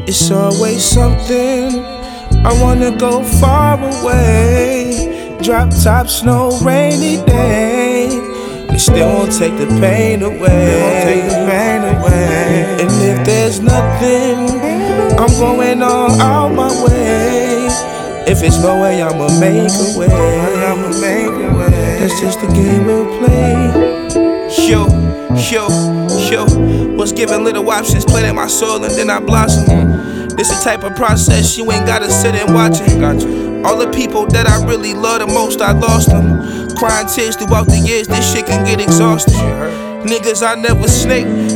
It's always something. I wanna go far away. Drop top, snow, rainy day. It still won't take the pain away. And if there's nothing, I'm going all out my way. If it's no way, I'ma make a way. That's just the game we'll play. Yo, was given little options, planted my soul and then I blossom. This the type of process you ain't gotta sit and watch it. All the people that I really love the most, I lost them. Crying tears throughout the years, this shit can get exhausting. Niggas I never snake,